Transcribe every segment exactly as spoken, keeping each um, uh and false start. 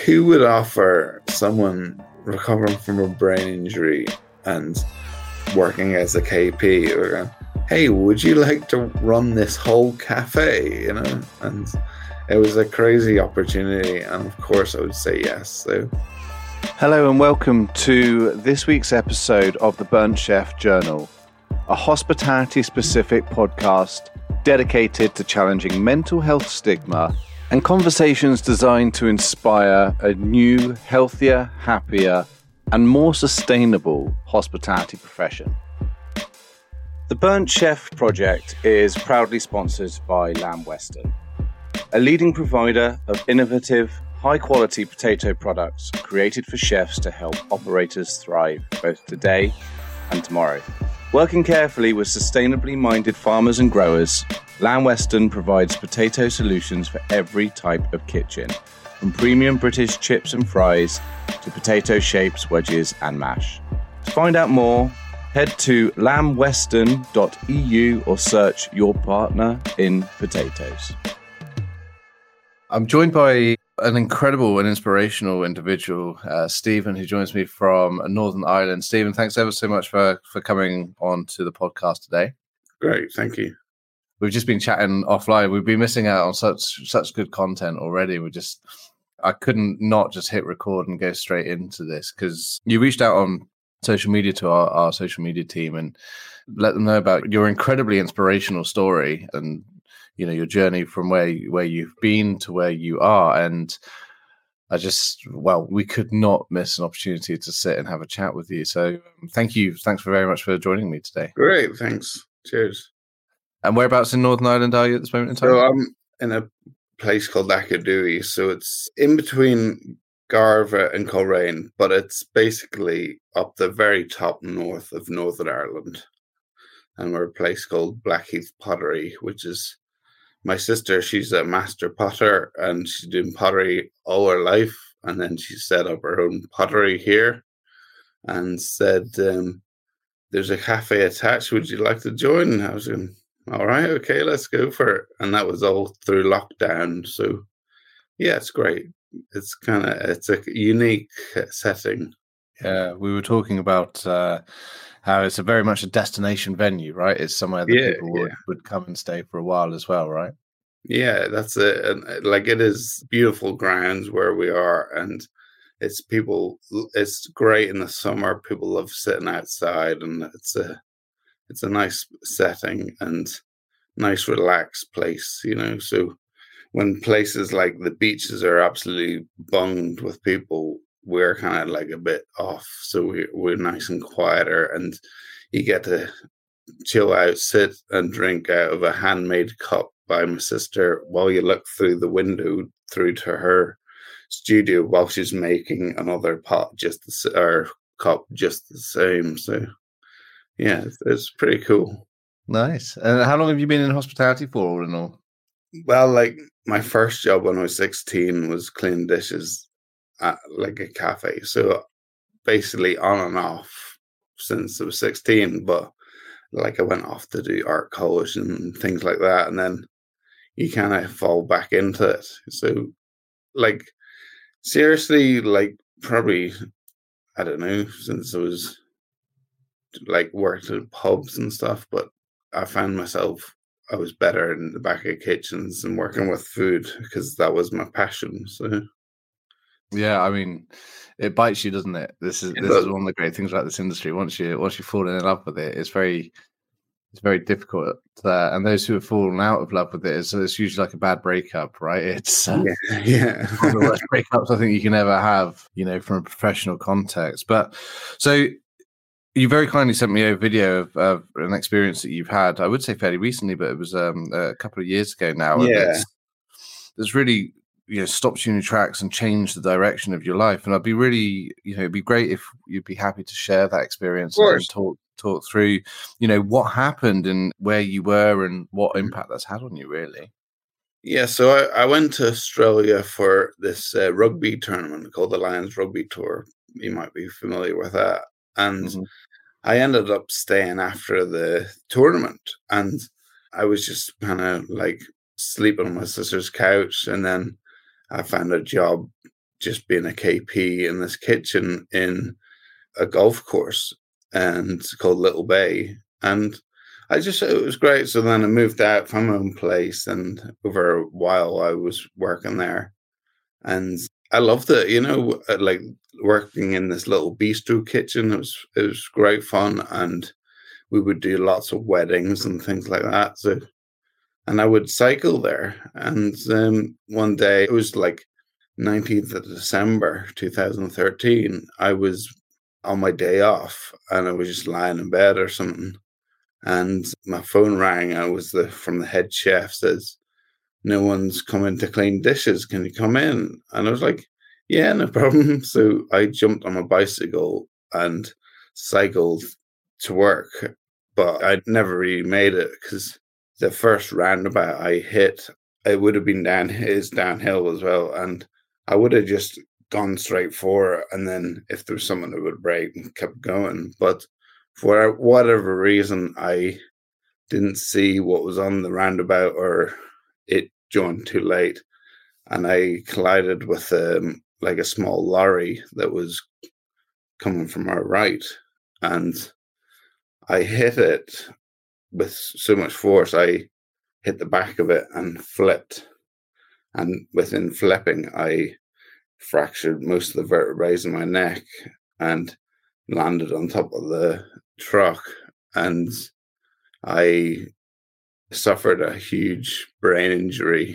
who would offer someone recovering from a brain injury and working as a K P, or going, hey, would you like to run this whole cafe? You know, and it was a crazy opportunity, and of course I would say yes. So, hello and welcome to this week's episode of the Burnt Chef Journal, a hospitality-specific podcast dedicated to challenging mental health stigma and conversations designed to inspire a new, healthier, happier, and more sustainable hospitality profession. The Burnt Chef project is proudly sponsored by Lamb Weston, a leading provider of innovative, high-quality potato products created for chefs to help operators thrive both today and tomorrow. Working carefully with sustainably minded farmers and growers, Lamb Weston provides potato solutions for every type of kitchen, from premium British chips and fries to potato shapes, wedges and mash. To find out more, head to lamb weston dot e u or search your partner in potatoes. I'm joined by an incredible and inspirational individual, uh, Stephen, who joins me from Northern Ireland. Stephen, thanks ever so much for, for coming on to the podcast today. Great, thank you. We've just been chatting offline. We've been missing out on such such good content already. We just, I couldn't not just hit record and go straight into this, because you reached out on social media to our, our social media team and let them know about your incredibly inspirational story and, you know, your journey from where you, where you've been to where you are. And I just, well, we could not miss an opportunity to sit and have a chat with you. So um, thank you. Thanks for very much for joining me today. Great, thanks. Cheers. And whereabouts in Northern Ireland are you at this moment in time? So I'm in a place called Ackerdui. So it's in between Garva and Coleraine, but it's basically up the very top north of Northern Ireland. And we're a place called Blackheath Pottery, which is my sister. She's a master potter and she's doing pottery all her life. And then she set up her own pottery here and said, um, there's a cafe attached. Would you like to join? And I was going, all right, okay, let's go for it. And that was all through lockdown. So yeah, it's great. It's kind of, it's a unique setting. Yeah, we were talking about uh, how it's a very much a destination venue, right? It's somewhere that yeah, people would, yeah. would come and stay for a while as well, right? Yeah, that's it. And like, it is beautiful grounds where we are, and it's people, it's great in the summer. People love sitting outside, and it's a, it's a nice setting and nice relaxed place, you know. So when places like the beaches are absolutely bunged with people, we're kind of like a bit off. So we, we're nice and quieter, and you get to chill out, sit and drink out of a handmade cup by my sister while you look through the window through to her studio while she's making another pot just the, or cup just the same. So yeah, it's, it's pretty cool. Nice. And how long have you been in hospitality for, all in all? Well, like my first job when I was sixteen was cleaning dishes at like a cafe. So basically on and off since I was sixteen. But like I went off to do art college and things like that. And then you kind of fall back into it. So like seriously, like probably, I don't know, since I was like worked at pubs and stuff, but I found myself, I was better in the back of kitchens and working with food because that was my passion. So yeah, I mean, it bites you, doesn't it? This is it this does. is one of the great things about this industry. Once you once you fall in love with it, it's very it's very difficult. Uh, and those who have fallen out of love with it, it's, it's usually like a bad breakup, right? It's uh, yeah, yeah. one of the worst breakups I think you can ever have, you know, from a professional context. But so. You very kindly sent me a video of, of an experience that you've had. I would say fairly recently, but it was um, a couple of years ago now. Yeah. And it's, it's really, you know, stopped you in your tracks and changed the direction of your life. And I'd be really, you know, it'd be great if you'd be happy to share that experience and talk talk through, you know, what happened and where you were and what impact that's had on you, really. Yeah, so I, I went to Australia for this uh, rugby tournament called the Lions Rugby Tour. You might be familiar with that. And mm-hmm. I ended up staying after the tournament, and I was just kind of like sleeping on my sister's couch. And then I found a job just being a K P in this kitchen in a golf course and called Little Bay. And I just, it was great. So then I moved out from my own place, and over a while I was working there. And I loved it, you know, like working in this little bistro kitchen. It was, it was great fun. And we would do lots of weddings and things like that. So, and I would cycle there. And um, one day, it was like nineteenth of December, two thousand thirteen, I was on my day off and I was just lying in bed or something. And my phone rang. I was the from the head chef, says, "No one's coming to clean dishes. Can you come in?" And I was like, "Yeah, no problem." So I jumped on my bicycle and cycled to work. But I never really made it because the first roundabout I hit, it would have been down, is downhill as well. And I would have just gone straight for it. And then if there was someone that would brake and kept going. But for whatever reason, I didn't see what was on the roundabout, or it joined too late. And I collided with um, like a small lorry that was coming from our right. And I hit it with so much force, I hit the back of it and flipped. And within flipping, I fractured most of the vertebrae in my neck and landed on top of the truck. And I suffered a huge brain injury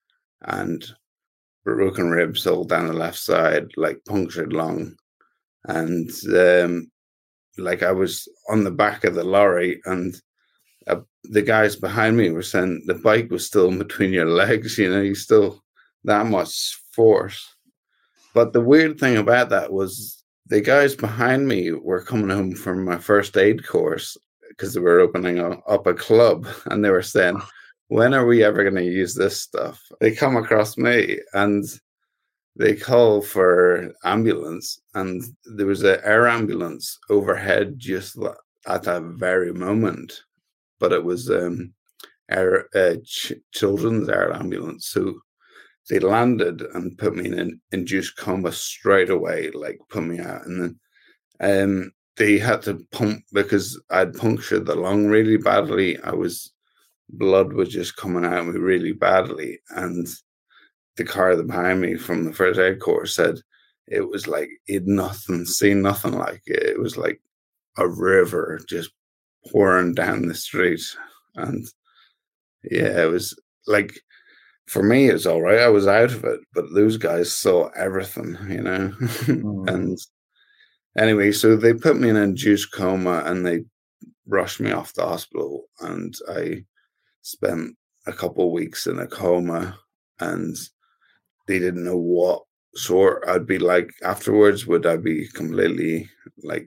and broken ribs all down the left side, like punctured lung. And um, like I was on the back of the lorry, and uh, the guys behind me were saying the bike was still in between your legs, you know, you still that much force. But the weird thing about that was the guys behind me were coming home from my first aid course because they were opening a, up a club, and they were saying, "When are we ever going to use this stuff?" They come across me and they call for ambulance, and there was an air ambulance overhead just at that very moment. But it was um, air, uh, ch- children's air ambulance. So they landed and put me in an induced coma straight away, like put me out. And then um, they had to pump because I'd punctured the lung really badly. I was, blood was just coming out of me really badly. And the car behind me from the first aid course said it was like he'd nothing, seen nothing like it. It was like a river just pouring down the street. And yeah, it was like, for me, it was all right. I was out of it, but those guys saw everything, you know. Mm. And anyway, so they put me in an induced coma and they rushed me off the hospital, and I spent a couple of weeks in a coma, and they didn't know what sort I'd be like afterwards. Would I be completely like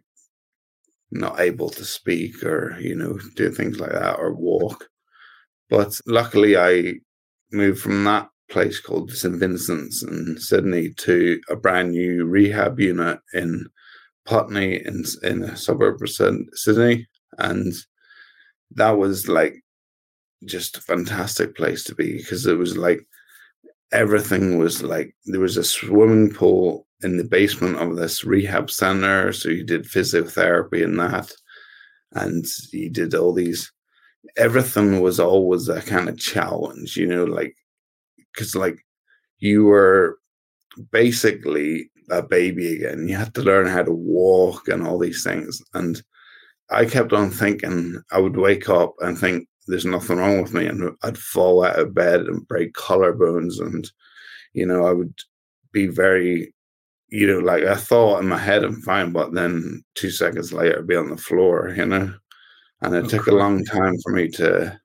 not able to speak or, you know, do things like that or walk? But luckily I moved from that place called Saint Vincent's in Sydney to a brand new rehab unit in Putney in, in a suburb of Sydney. And that was like just a fantastic place to be, because it was like everything was like, there was a swimming pool in the basement of this rehab center. So you did physiotherapy and that, and you did all these, everything was always a kind of challenge, you know, like, because like you were basically a baby again. You had to learn how to walk and all these things. And I kept on thinking, I would wake up and think there's nothing wrong with me, and I'd fall out of bed and break collarbones, and, you know, I would be very, you know, like I thought in my head I'm fine, but then two seconds later I'd be on the floor, you know. And it okay. took a long time for me to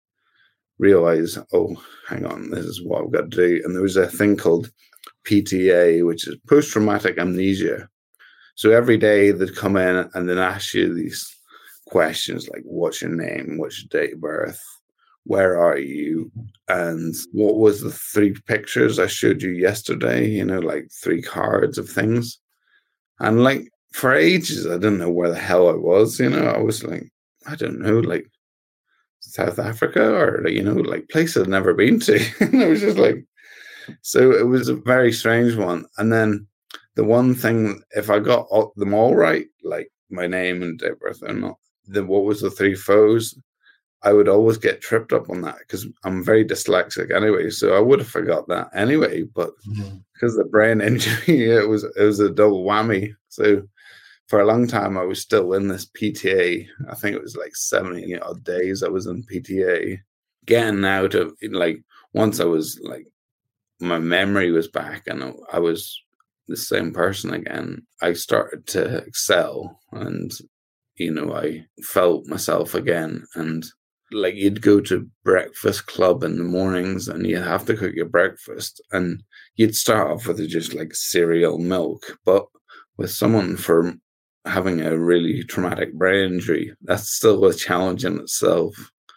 realize, oh, hang on, this is what I've got to do. And there was a thing called P T A, which is post-traumatic amnesia. So every day they'd come in and then ask you these questions like, what's your name? What's your date of birth? Where are you? And what was the three pictures I showed you yesterday? You know, like three cards of things. And like for ages, I didn't know where the hell I was. You know, I was like, I don't know, like South Africa or, you know, like places I'd never been to. And I was just like, So it was a very strange one. And then the one thing, if I got all, them all right, like my name and date of birth and not, the what was the three foes, I would always get tripped up on that because I'm very dyslexic anyway. So I would have forgot that anyway. But mm-hmm. because of the brain injury, it was it was a double whammy. So for a long time, I was still in this P T A. I think it was like seventy odd days I was in P T A. Getting out of, like, once I was like, my memory was back and I was the same person again, I started to excel and, you know, I felt myself again. And like, you'd go to breakfast club in the mornings and you'd have to cook your breakfast and you'd start off with just like cereal milk. But with someone for having a really traumatic brain injury, that's still a challenge in itself.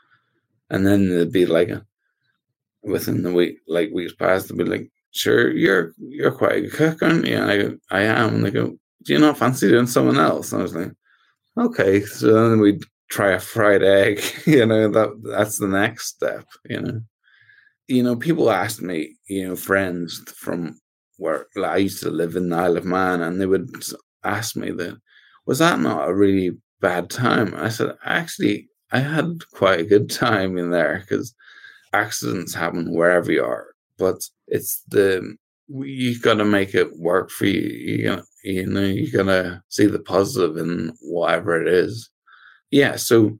And then there'd be like a, within the week, like weeks past, they'd be like, "Sure, you're you're quite a good cook, aren't you?" And I go, "I am." And they go, "Do you not fancy doing someone else?" And I was like, "Okay." So then we'd try a fried egg. You know, that that's the next step. You know, you know, people asked me, you know, friends from where like, I used to live in the Isle of Man, and they would ask me that, was that not a really bad time? I said, actually, I had quite a good time in there because accidents happen wherever you are, but it's the, you got to make it work for you. You gotta, you know, you got to see the positive in whatever it is. Yeah. So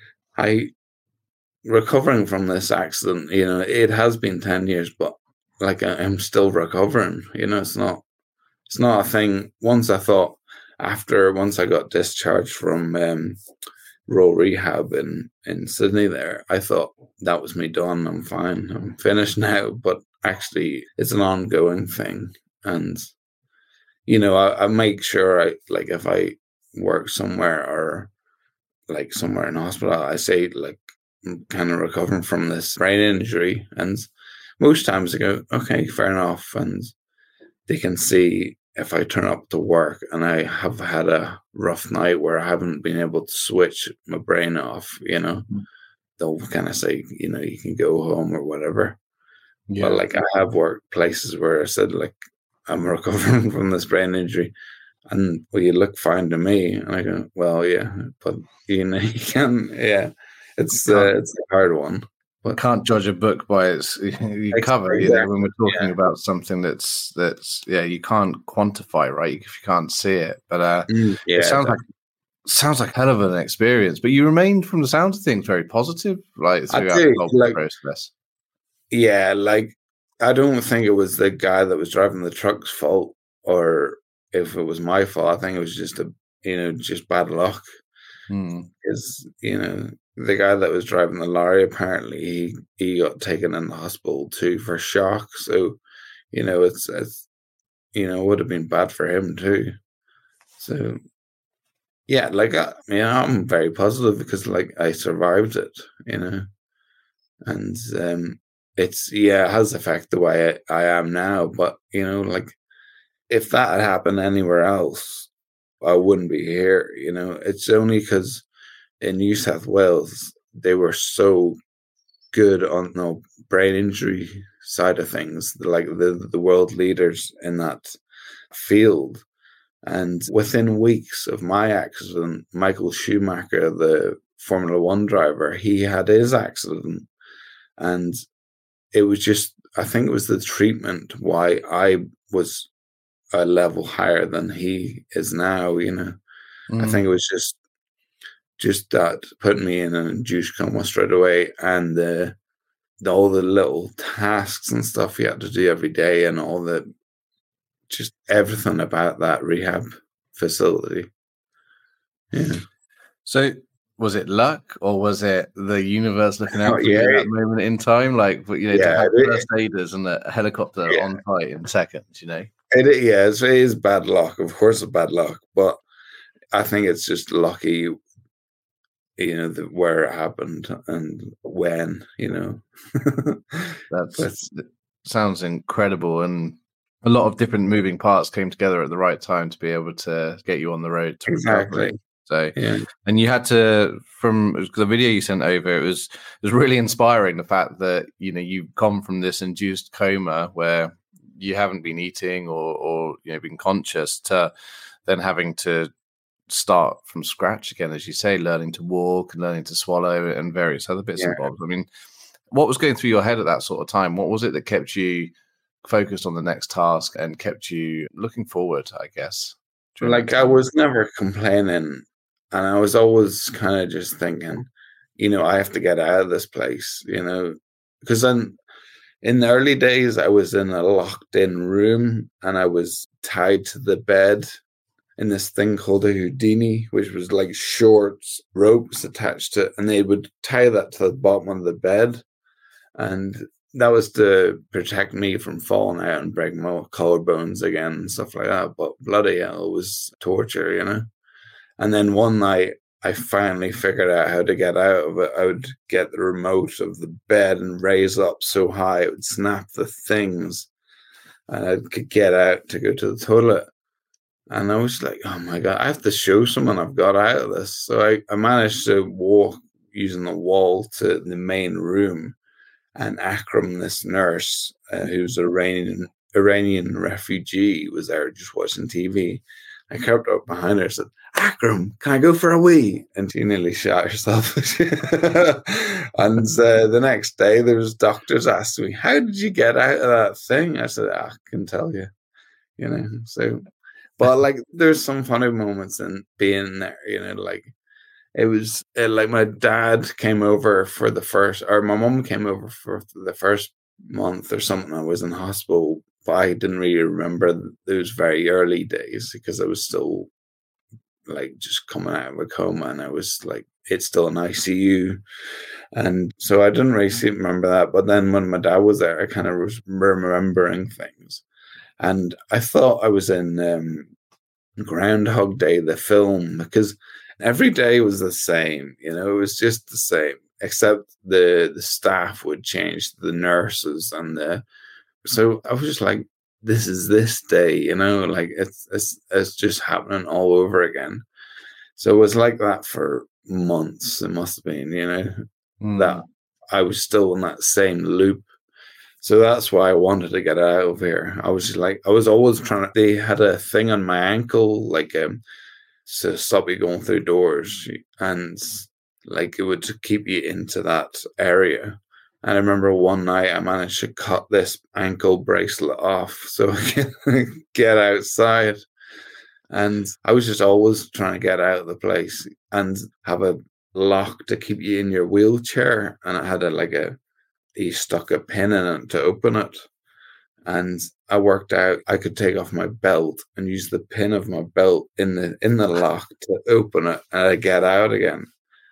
I, recovering from this accident, you know, it has been ten years, but like I'm still recovering, you know, it's not, it's not a thing. Once I thought after, once I got discharged from, um, rural rehab in, in Sydney there, I thought that was me done. I'm fine. I'm finished now. But actually, it's an ongoing thing. And, you know, I, I make sure I, like, if I work somewhere or like somewhere in hospital, I say, like, I'm kind of recovering from this brain injury. And most times they go, okay, fair enough. And they can see if I turn up to work and I have had a rough night where I haven't been able to switch my brain off, you know, mm-hmm. they'll kind of say, you know, you can go home or whatever. Yeah. But like I have worked places where I said, like, I'm recovering from this brain injury. And well, you look fine to me. And I go, well, yeah, but you know, you can, yeah, it's, uh, it's a hard one. But can't judge a book by its you cover, exactly. You know, when we're talking yeah. about something that's that's yeah, you can't quantify, right? If you can't see it, but uh, mm, yeah, it sounds like sounds like hell of an experience. But you remained, from the sounds of things, very positive, like throughout the whole like, process. Yeah, like I don't think it was the guy that was driving the truck's fault, or if it was my fault. I think it was just a you know just bad luck. Because hmm. you know. The guy that was driving the lorry, apparently he, he got taken in the hospital too for shock. So, you know, it's, it's, you know, it would have been bad for him too. So, yeah, like, I, I mean, I'm very positive because, like, I survived it, you know, and um, it's, yeah, it has affected the way I, I am now. But, you know, like, if that had happened anywhere else, I wouldn't be here, you know. It's only because in New South Wales, they were so good on the no, brain injury side of things, like the, the world leaders in that field. And within weeks of my accident, Michael Schumacher, the Formula One driver, he had his accident. And it was just, I think it was the treatment why I was a level higher than he is now, you know. Mm. I think it was just just that putting me in an induced coma straight away, and the, the all the little tasks and stuff you had to do every day, and all the just everything about that rehab facility. Yeah. So was it luck, or was it the universe looking out for yeah. you at that moment in time? Like, you know, yeah, to have first aiders and a helicopter yeah. on site in seconds, you know? It, yeah, it is bad luck. Of course, it's bad luck, but I think it's just lucky. You know, the, where it happened and when, you know. That's but, sounds incredible. And a lot of different moving parts came together at the right time to be able to get you on the road to exactly. recovery. So, yeah. and you had to, from the video you sent over, it was it was really inspiring. The fact that, you know, you've come from this induced coma where you haven't been eating or, or you know, been conscious, to then having to start from scratch again, as you say, learning to walk and learning to swallow and various other bits Yeah. and bobs. I mean, what was going through your head at that sort of time? What was it that kept you focused on the next task and kept you looking forward, I guess? Like, I was never complaining, and I was always kind of just thinking, you know, I have to get out of this place, you know, because then in the early days, I was in a locked in room and I was tied to the bed in this thing called a Houdini, which was like short ropes attached to it, and they would tie that to the bottom of the bed. And that was to protect me from falling out and breaking my collarbones again and stuff like that. But bloody hell, it was torture, you know? And then one night, I finally figured out how to get out of it. I would get the remote of the bed and raise up so high, it would snap the things, and I could get out to go to the toilet. And I was like, oh my God, I have to show someone I've got out of this. So I, I managed to walk using the wall to the main room. And Akram, this nurse, uh, who's an Iranian, Iranian refugee, was there just watching T V. I crept up behind her and said, Akram, can I go for a wee? And she nearly shot herself. And uh, the next day, there was doctors asking me, how did you get out of that thing? I said, I can tell you, you know. So, but like, there's some funny moments in being there, you know, like, it was uh, like my dad came over for the first, or my mum came over for the first month or something. I was in hospital, but I didn't really remember those very early days because I was still like just coming out of a coma, and I was like, it's still in I C U. And so I didn't really remember that. But then when my dad was there, I kind of was remembering things. And I thought I was in um, Groundhog Day, the film, because every day was the same, you know, it was just the same, except the the staff would change, the nurses and the, so I was just like, this is this day, you know, like it's it's it's just happening all over again. So it was like that for months, it must have been, you know, mm. that I was still in that same loop. So that's why I wanted to get out of here. I was just like, I was always trying to, they had a thing on my ankle, like um to stop you going through doors, and like it would keep you into that area. And I remember one night I managed to cut this ankle bracelet off so I can get outside. And I was just always trying to get out of the place and have a lock to keep you in your wheelchair. And it had a like a, he stuck a pin in it to open it. And I worked out I could take off my belt and use the pin of my belt in the in the lock to open it, and I get out again.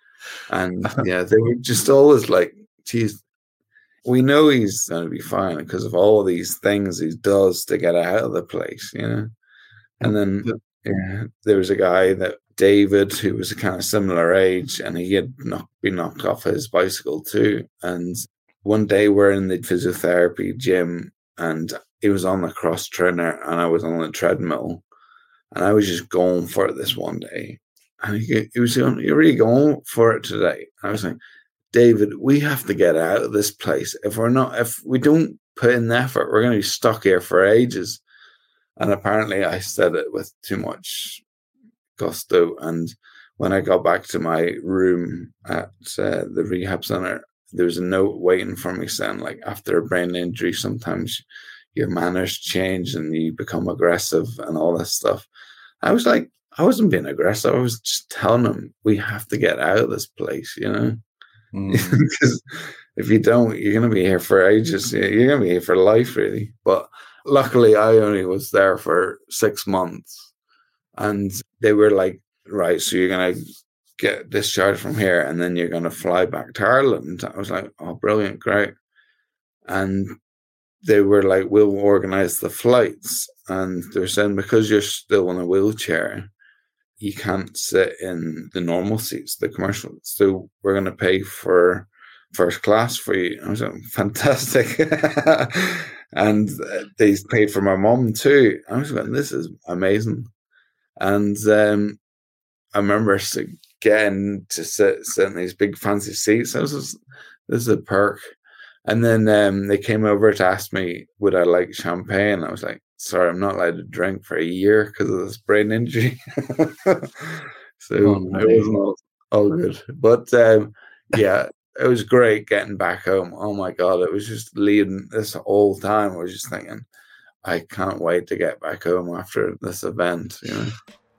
And yeah, they were just always like, geez, we know he's going to be fine because of all of these things he does to get out of the place, you know. And then yeah, there was a guy that David, who was a kind of similar age, and he had not been knocked off his bicycle too. And one day we're in the physiotherapy gym, and he was on the cross trainer and I was on the treadmill, and I was just going for it this one day. And he, he was going, you're really going for it today? I was like, David, we have to get out of this place. If we're not, if we don't put in the effort, we're going to be stuck here for ages. And apparently I said it with too much gusto. And when I got back to my room at uh, the rehab center, there was a note waiting for me saying, like, after a brain injury, sometimes your manners change and you become aggressive and all this stuff. I was like, I wasn't being aggressive. I was just telling them, we have to get out of this place, you know? Mm. Because if you don't, you're going to be here for ages. You're going to be here for life, really. But luckily, I only was there for six months. And they were like, right, so you're going to get discharged from here and then you're going to fly back to Ireland. I was like, oh, brilliant, great. And they were like, we'll organize the flights. And they're saying, because you're still in a wheelchair, you can't sit in the normal seats, the commercial. So we're going to pay for first class for you. I was like, fantastic. And they paid for my mom too. I was like, this is amazing. And um, I remember getting to sit, sit in these big fancy seats. This is, this is a perk. And then um, they came over to ask me, would I like champagne? I was like, sorry, I'm not allowed to drink for a year because of this brain injury. So oh, no. It wasn't all, all good. But um, yeah, it was great getting back home. Oh my God, it was just leading this whole time. I was just thinking, I can't wait to get back home after this event, you know.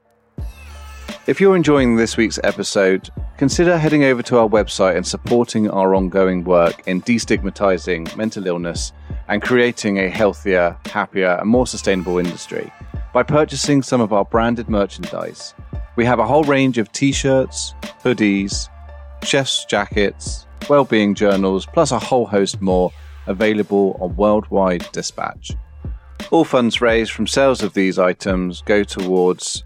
If you're enjoying this week's episode, consider heading over to our website and supporting our ongoing work in destigmatizing mental illness and creating a healthier, happier, and more sustainable industry by purchasing some of our branded merchandise. We have a whole range of t-shirts, hoodies, chef's jackets, well-being journals, plus a whole host more available on Worldwide Dispatch. All funds raised from sales of these items go towards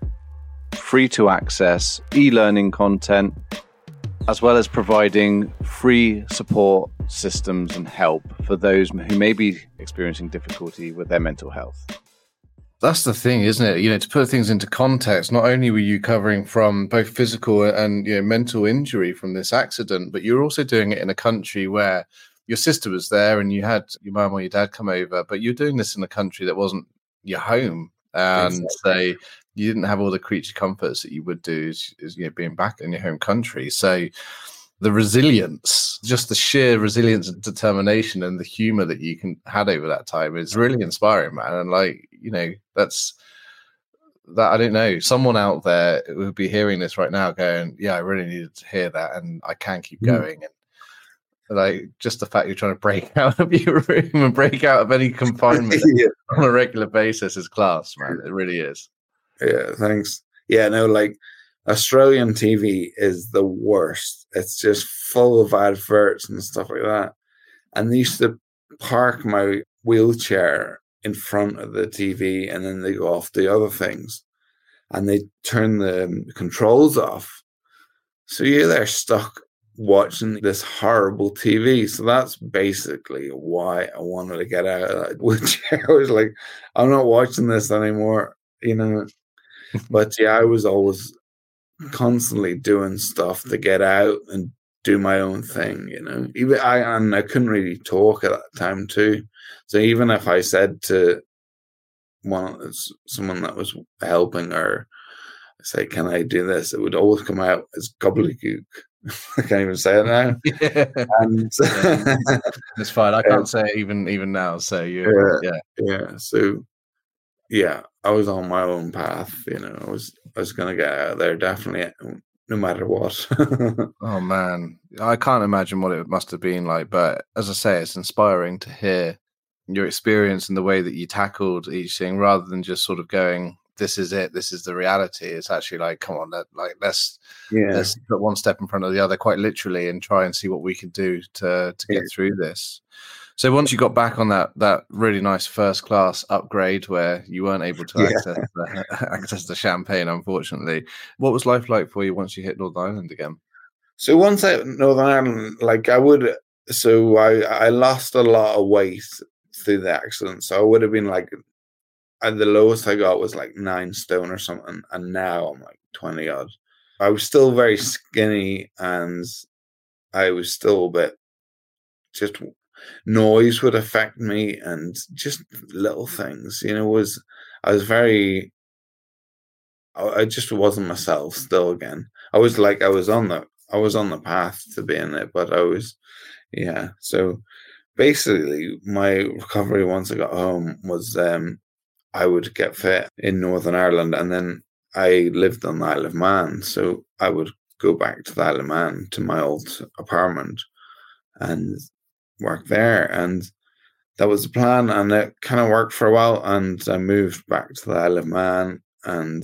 free-to-access e-learning content, as well as providing free support systems and help for those who may be experiencing difficulty with their mental health. That's the thing, isn't it? You know, to put things into context, not only were you covering from both physical and, you know, mental injury from this accident, but you're also doing it in a country where your sister was there and you had your mum or your dad come over, but you're doing this in a country that wasn't your home. And exactly. So you didn't have all the creature comforts that you would do as, as you know, being back in your home country. So the resilience, just the sheer resilience and determination and the humor that you can had over that time is really inspiring, man. And like, you know, that's that. I don't know. Someone out there would be hearing this right now going, yeah, I really needed to hear that. And I can keep going. Mm. And like, just the fact you're trying to break out of your room and break out of any confinement yeah. on a regular basis is class, man. It really is. Yeah. Thanks. Yeah. No, like Australian T V is the worst. It's just full of adverts and stuff like that. And they used to park my wheelchair in front of the T V and then they go off the other things and they turn the controls off. So you're there stuck watching this horrible T V. So that's basically why I wanted to get out of that wheelchair. I was like, I'm not watching this anymore, you know. But yeah, I was always constantly doing stuff to get out and do my own thing, you know. Even I and I couldn't really talk at that time too. So even if I said to one someone that was helping or say, "Can I do this?" it would always come out as gobbledygook. I can't even say it now. Yeah. And yeah, it's fine. I can't uh, say it even even now. So you, yeah, yeah, yeah. So yeah, I was on my own path. You know, I was I was going to get out of there definitely, no matter what. Oh man, I can't imagine what it must have been like. But as I say, it's inspiring to hear your experience and the way that you tackled each thing, rather than just sort of going, "This is it. This is the reality." It's actually like, come on, let, like let's yeah. let's put one step in front of the other, quite literally, and try and see what we can do to to get yeah. through this. So once you got back on that that really nice first class upgrade where you weren't able to yeah. access the, access the champagne, unfortunately, what was life like for you once you hit Northern Ireland again? So once I hit Northern Ireland, like I would, so I I lost a lot of weight through the accident. So I would have been like, and the lowest I got was like nine stone or something, and now I'm like twenty odd. I was still very skinny, and I was still a bit just. Noise would affect me and just little things, you know, was I was very I just wasn't myself still again. I was like I was on the I was on the path to being it, but I was yeah. So basically my recovery once I got home was um I would get fit in Northern Ireland and then I lived on the Isle of Man, so I would go back to the Isle of Man to my old apartment and work there, and that was the plan, and it kind of worked for a while, and I moved back to the Isle of Man and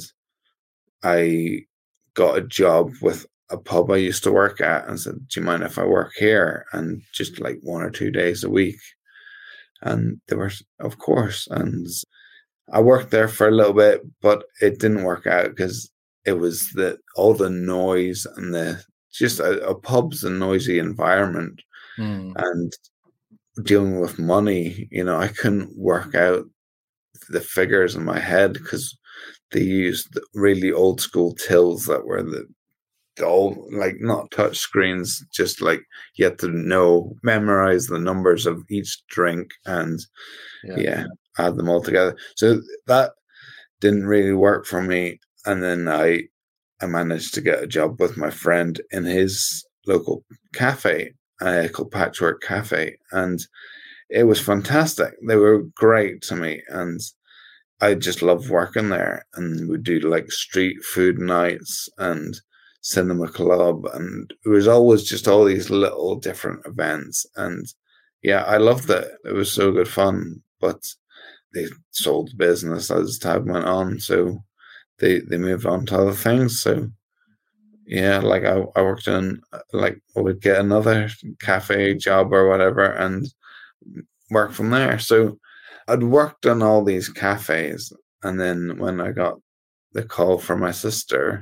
I got a job with a pub I used to work at and said, do you mind if I work here? And just like one or two days a week, and they were, of course, and I worked there for a little bit, but it didn't work out because it was the all the noise and the just a, a pub's a noisy environment. Mm. And dealing with money, you know, I couldn't work out the figures in my head because they used really old school tills that were the, the old, like not touch screens, just like you had to know, memorize the numbers of each drink and yeah. yeah, add them all together. So that didn't really work for me. And then I, I managed to get a job with my friend in his local cafe, uh, called Patchwork Cafe. And it was fantastic. They were great to me. And I just loved working there. And we'd do like street food nights and cinema club. And it was always just all these little different events. And yeah, I loved it. It was so good fun. But they sold the business as time went on. So they, they moved on to other things. So yeah, like I, I worked in, like I would get another cafe job or whatever and work from there. So I'd worked in all these cafes. And then when I got the call from my sister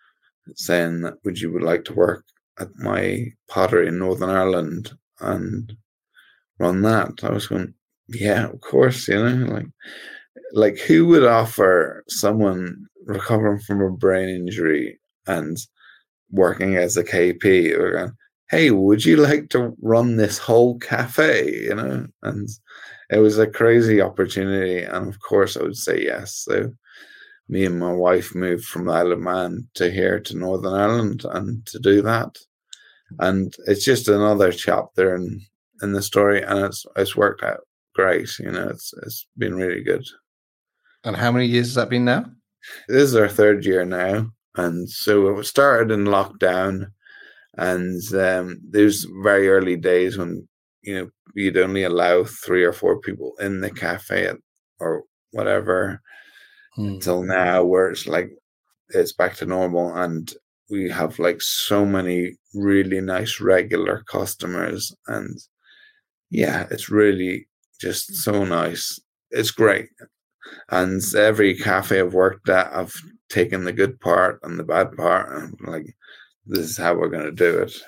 saying, would you would like to work at my pottery in Northern Ireland and run that? I was going, yeah, of course, you know, like, like who would offer someone recovering from a brain injury and working as a K P or going, hey, would you like to run this whole cafe, you know? And it was a crazy opportunity. And of course I would say yes. So me and my wife moved from the Isle of Man to here to Northern Ireland and to do that. And it's just another chapter in, in the story. And it's, it's worked out great. You know, it's, it's been really good. And how many years has that been now? This is our third year now. And so it started in lockdown. And um, there's very early days when, you know, you'd only allow three or four people in the cafe or whatever hmm. until now, where it's like, it's back to normal. And we have like so many really nice regular customers. And yeah, it's really just so nice. It's great. And every cafe I've worked at, I've taken the good part and the bad part. And I'm like, this is how we're going to do it.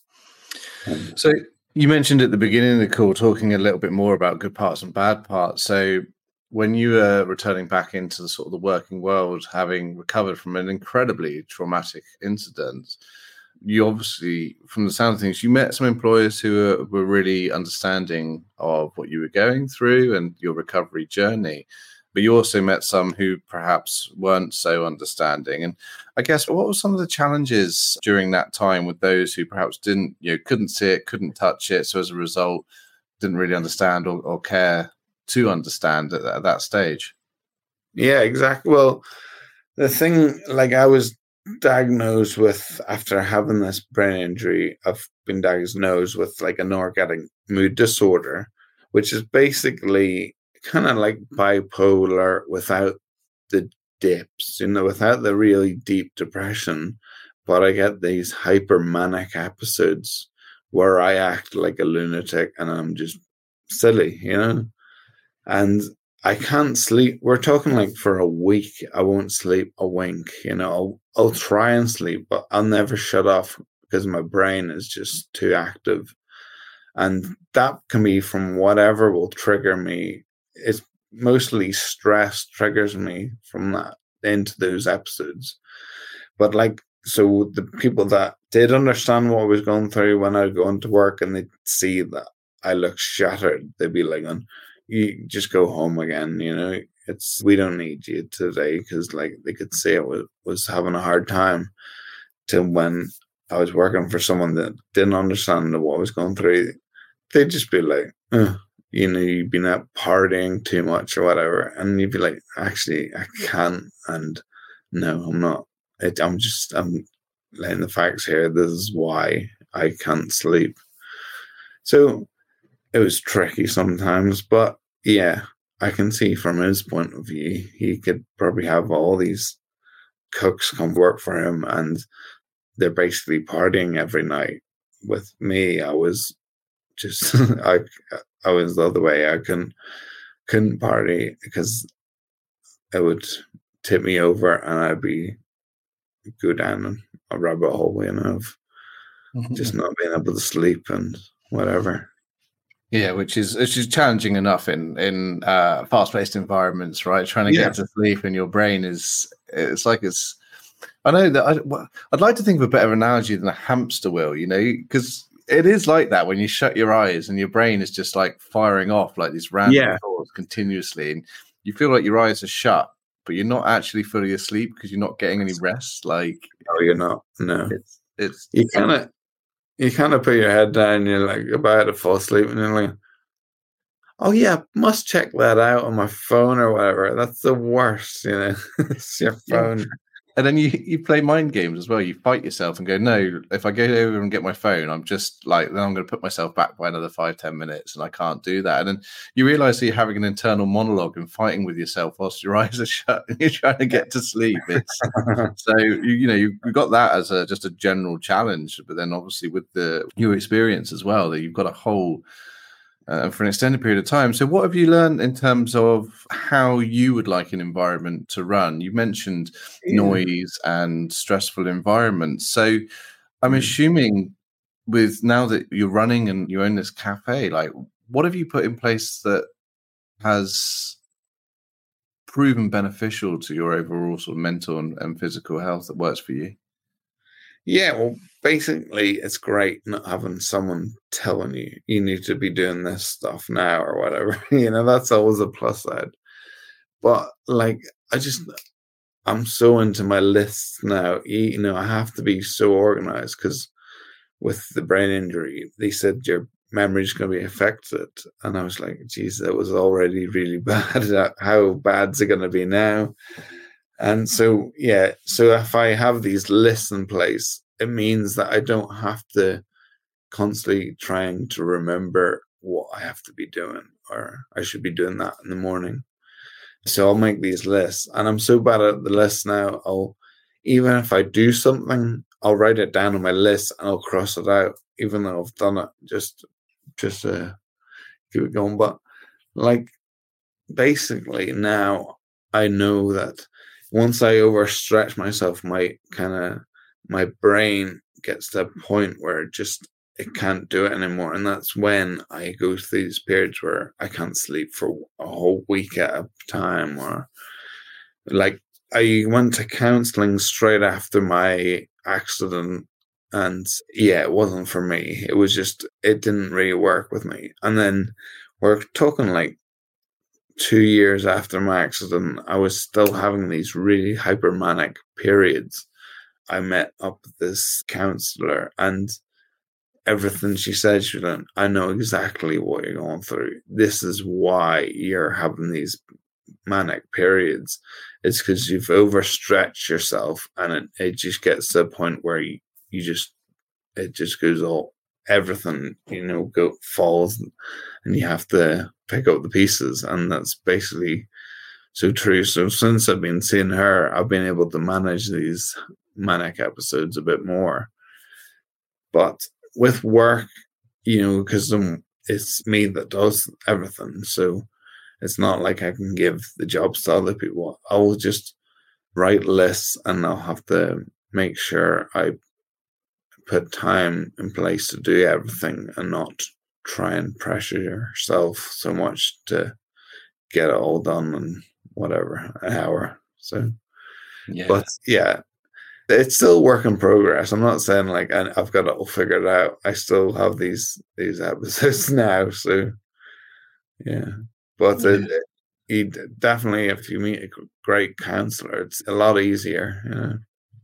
Um, so you mentioned at the beginning of the call, talking a little bit more about good parts and bad parts. So when you were returning back into the sort of the working world, having recovered from an incredibly traumatic incident, you obviously, from the sound of things, you met some employers who were, were really understanding of what you were going through and your recovery journey. But you also met some who perhaps weren't so understanding. And I guess what were some of the challenges during that time with those who perhaps didn't, you know, couldn't see it, couldn't touch it, so as a result, didn't really understand or, or care to understand at, at that stage? Yeah, exactly. Well, the thing, like I was diagnosed with, after having this brain injury, I've been diagnosed with like a neurotic mood disorder, which is basically kind of like bipolar without the dips, you know, without the really deep depression. But I get these hypermanic episodes where I act like a lunatic and I'm just silly, you know, and I can't sleep. We're talking like for a week, I won't sleep a wink, you know, I'll, I'll try and sleep, but I'll never shut off because my brain is just too active. And that can be from whatever will trigger me. It's mostly stress triggers me from that into those episodes. But like, so the people that did understand what I was going through, when I go into work and they see that I look shattered, they'd be like, you just go home again, you know, it's, we don't need you today, because like they could see I was, was having a hard time. To when I was working for someone that didn't understand what I was going through, they'd just be like, oh, you know, you've been out partying too much or whatever. And you'd be like, actually, I can't. And no, I'm not. It, I'm just, I'm laying the facts here. This is why I can't sleep. So it was tricky sometimes. But yeah, I can see from his point of view, he could probably have all these cooks come work for him and they're basically partying every night. With me, I was just, I I was the other way. I couldn't, couldn't party because it would tip me over and I'd be, go down a rabbit hole, you know, of mm-hmm. just not being able to sleep and whatever. Yeah, which is which is challenging enough in in uh, fast-paced environments, right? Trying to Yeah. get to sleep and your brain is it's like it's. I know that I, well, I'd like to think of a better analogy than a hamster wheel, you know, because it is like that when you shut your eyes and your brain is just like firing off like these random Yeah. thoughts continuously, and you feel like your eyes are shut, but you're not actually fully asleep because you're not getting any rest. Like, Oh, you're not. No. it's it's You kind of you kind of put your head down. You're like about to fall asleep, and you're like, "Oh yeah, must check that out on my phone or whatever." That's the worst, you know. It's your phone. Yeah. And then you, you play mind games as well. You fight yourself and go, no, if I go over and get my phone, I'm just like, then I'm going to put myself back by another five, ten minutes, and I can't do that. And then you realize that you're having an internal monologue and fighting with yourself whilst your eyes are shut and you're trying to get to sleep. It's so, you, you know, you, you've got that as a, just a general challenge, but then obviously with the your experience as well, that you've got a whole, Uh, for an extended period of time. So what have you learned in terms of how you would like an environment to run? You mentioned Yeah. noise and stressful environments. So I'm Mm. assuming with now that you're running and you own this cafe, like what have you put in place that has proven beneficial to your overall sort of mental and, and physical health that works for you? Yeah, well, basically, it's great not having someone telling you you need to be doing this stuff now or whatever. You know, that's always a plus side. But like, I just, I'm so into my lists now. You you know, I have to be so organized because with the brain injury, they said your memory's going to be affected. And I was like, geez, that was already really bad. How bad's it going to be now? And so, yeah, so if I have these lists in place, it means that I don't have to constantly trying to remember what I have to be doing, or I should be doing that in the morning. So I'll make these lists, and I'm so bad at the lists now. I'll, even if I do something, I'll write it down on my list and I'll cross it out, even though I've done it, just, just to keep it going. But like, basically now I know that once I overstretch myself, my kind of my brain gets to a point where it just it can't do it anymore, and that's when I go through these periods where I can't sleep for a whole week at a time. Or like I went to counseling straight after my accident, and yeah, it wasn't for me. It was just it didn't really work with me. And then we're talking like two years after my accident, I was still having these really hypermanic periods. I met up with this counselor, and everything she said, she was like, I know exactly what you're going through. This is why you're having these manic periods. It's because you've overstretched yourself, and it, it just gets to a point where you, you just, it just goes all, everything, you know, go falls, and you have to pick up the pieces. And that's basically so true. So since I've been seeing her, I've been able to manage these manic episodes a bit more. But with work, you know, because it's me that does everything, so it's not like I can give the jobs to other people. I will just write lists, and I'll have to make sure I put time in place to do everything, and not try and pressure yourself so much to get it all done in whatever, an hour. So, Yeah. but yeah, it's still work in progress. I'm not saying like I, I've got it all figured out. I still have these these episodes now. So yeah, but Yeah. it, you definitely, if you meet a great counselor, it's a lot easier. You know.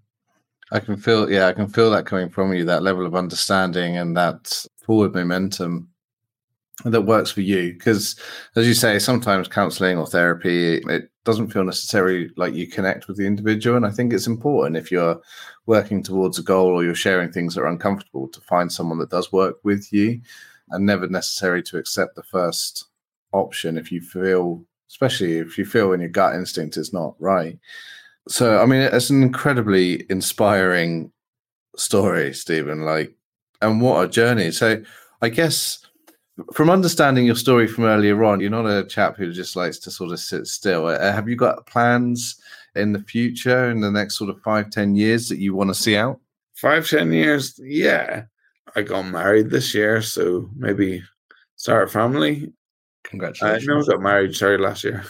I can feel, yeah, I can feel that coming from you, that level of understanding and that forward momentum that works for you. Because, as you say, sometimes counselling or therapy, it doesn't feel necessarily like you connect with the individual. And I think it's important, if you're working towards a goal or you're sharing things that are uncomfortable, to find someone that does work with you, and never necessary to accept the first option if you feel, especially if you feel in your gut instinct it's not right. So, I mean, it's an incredibly inspiring story, Stephen. Like, and what a journey. So, I guess from understanding your story from earlier on, you're not a chap who just likes to sort of sit still. Uh, have you got plans in the future, in the next sort of five, ten years that you want to see out? Five, ten years, yeah. I got married this year, so maybe Start a family. Congratulations. I know I got married, sorry, last year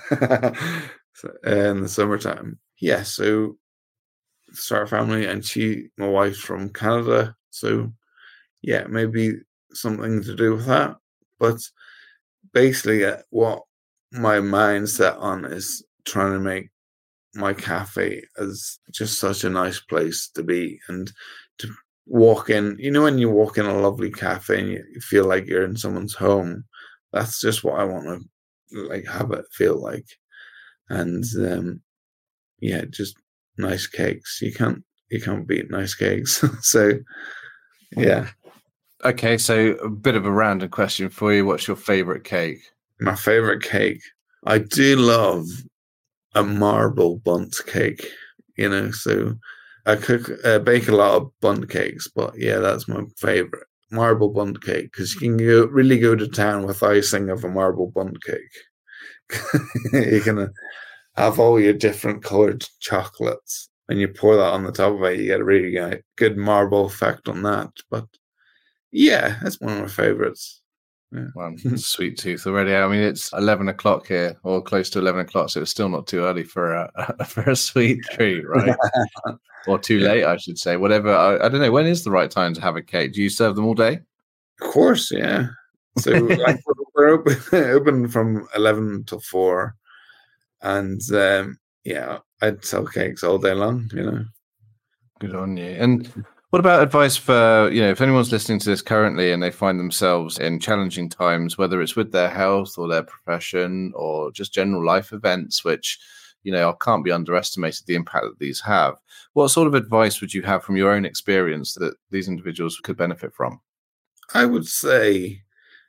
so, in the summertime. Yeah, so start a family, and she, my wife's from Canada, so yeah, maybe something to do with that. But basically, uh, what my mind's set on is trying to make my cafe as just such a nice place to be, and to walk in. You know, when you walk in a lovely cafe and you, you feel like you're in someone's home, that's just what I want to like have it feel like. And um, yeah, just nice cakes. You can't you can't beat nice cakes. So yeah. Okay, so a bit of a random question for you. What's your favorite cake? My favorite cake. I do love a marble bundt cake, you know, so I cook, uh, bake a lot of bundt cakes, but yeah, that's my favorite. Marble bundt cake, because you can go, really go to town with icing of a marble bundt cake. You can have all your different colored chocolates, and you pour that on the top of it. You get a really uh, good marble effect on that. But yeah, that's one of my favorites. Yeah. Well, sweet tooth already. I mean, it's eleven o'clock here, or close to eleven o'clock, so it's still not too early for a for a sweet treat, right? Or too late, I should say. Whatever. I, I don't know. When is the right time to have a cake? Do you serve them all day? Of course, yeah. So like, we're open, open from eleven to four, and um, yeah, I'd sell cakes all day long. You know. Good on you. And what about advice for, you know, if anyone's listening to this currently and they find themselves in challenging times, whether it's with their health or their profession or just general life events, which, you know, can't be underestimated the impact that these have. What sort of advice would you have from your own experience that these individuals could benefit from? I would say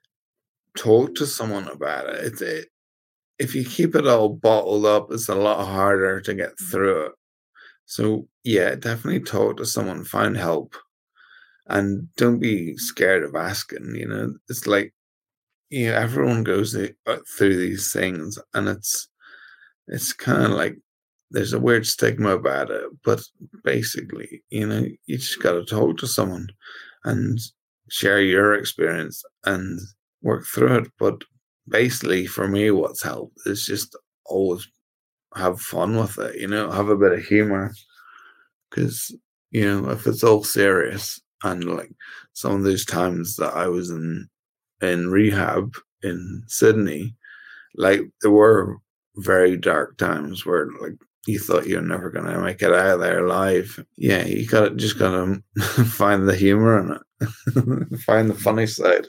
talk to someone about it. It's, it if you keep it all bottled up, it's a lot harder to get through it. So yeah, definitely talk to someone, find help, and don't be scared of asking. You know, it's like, you know, everyone goes through these things, and it's it's kind of like there's a weird stigma about it. But basically, you know, you just got to talk to someone and share your experience and work through it. But basically, for me, what's helped is just always have fun with it, you know, have a bit of humor. Because, you know, if it's all serious, and like some of those times that I was in in rehab in Sydney, like there were very dark times where like you thought you're never gonna make it out of there alive. Yeah, you gotta just gotta find the humor in it, find the funny side.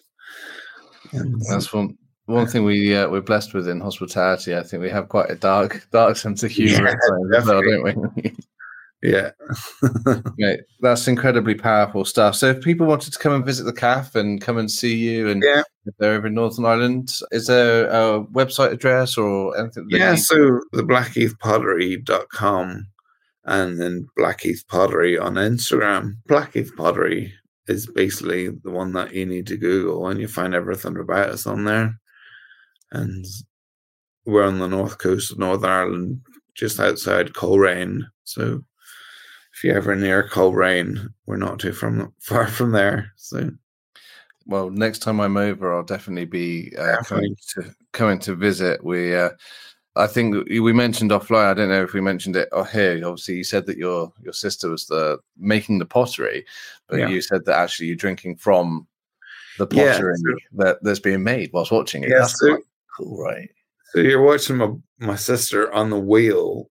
And that's one. One thing we uh, we're blessed with in hospitality, I think we have quite a dark, dark sense of humor, yeah, as well, don't we? Yeah, Mate, that's incredibly powerful stuff. So, if people wanted to come and visit the cafe and come and see you, and yeah. if they're over in Northern Ireland, is there a website address or anything? Yeah, so the blackheath pottery dot com, and then Blackheath Pottery on Instagram. Blackheath Pottery is basically the one that you need to Google, and you find everything about us on there. And we're on the north coast of Northern Ireland, just outside Coleraine. So if you're ever near Coleraine, we're not too from far from there. So, well, next time I'm over, I'll definitely be uh, coming to coming to visit. We, uh, I think we mentioned offline. I don't know if we mentioned it or here. Obviously, you said that your your sister was the making the pottery, but yeah. you said that actually you're drinking from the pottery yeah, so, that that's being made whilst watching it. Yeah, that's so, quite cool, right? So you're watching my my sister on the wheel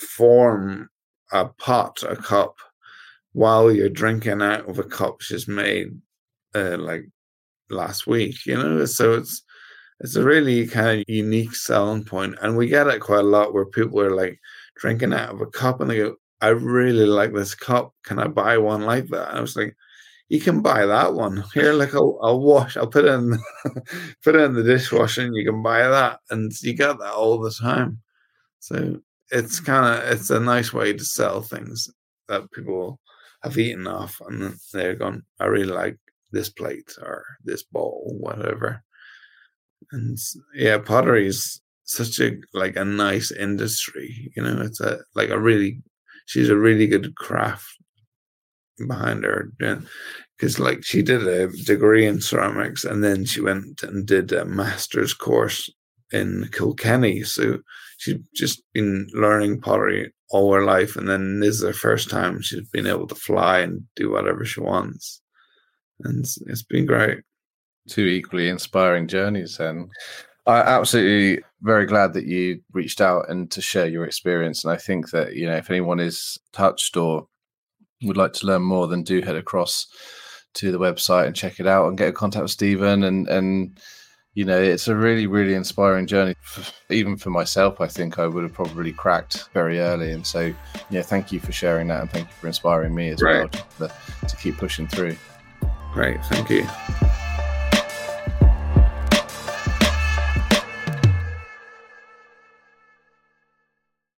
form a pot, a cup, while you're drinking out of a cup she's made uh, like last week, you know? So it's it's a really kind of unique selling point. And we get it quite a lot where people are like drinking out of a cup and they go, I really like this cup. Can I buy one like that? And I was like, you can buy that one. Here, like I'll, I'll wash, I'll put it in put it in the dishwasher and you can buy that. And you get that all the time. So it's kind of, it's a nice way to sell things that people have eaten off, and they're going, I really like this plate or this bowl, whatever. And yeah, pottery is such a, like a nice industry, you know, it's a, like a really, she's a really good craft behind her, because like she did a degree in ceramics and then she went and did a master's course in Kilkenny. So she's just been learning pottery all her life, and then this is her first time she's been able to fly and do whatever she wants, and it's, it's been great. Two equally inspiring journeys, and I'm absolutely very glad that you reached out and to share your experience. And I think that, you know, if anyone is touched or would like to learn more, then do head across to the website and check it out and get in contact with Stephen. And, and you know, it's a really, really inspiring journey. Even for myself, I think I would have probably cracked very early. And so, yeah, thank you for sharing that, and thank you for inspiring me as right. well to, to keep pushing through. Great, thank you.